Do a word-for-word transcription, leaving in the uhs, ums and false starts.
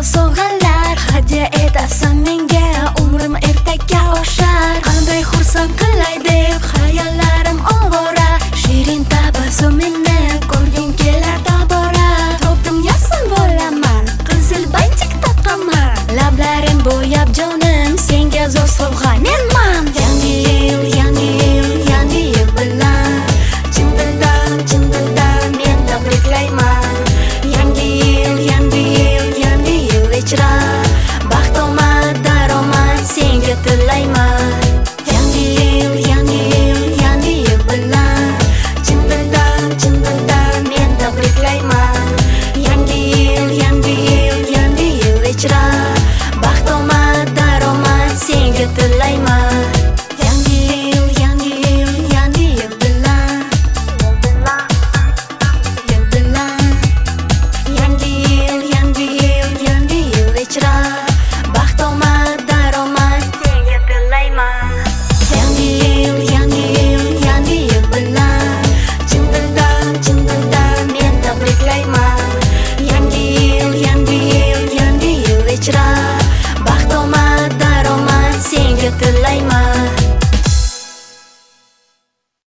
sovg'alar hadya etasan menga, umrim ertaga oshar. Qanday xursand qilay deb xayollarim ovora, shirin tabassumingni ko'rgim kelar tobora. Topdim yasan bo'laman, qizil bantik taqaman, lablarim bo'yab jonim senga zo'r sovg'a. Men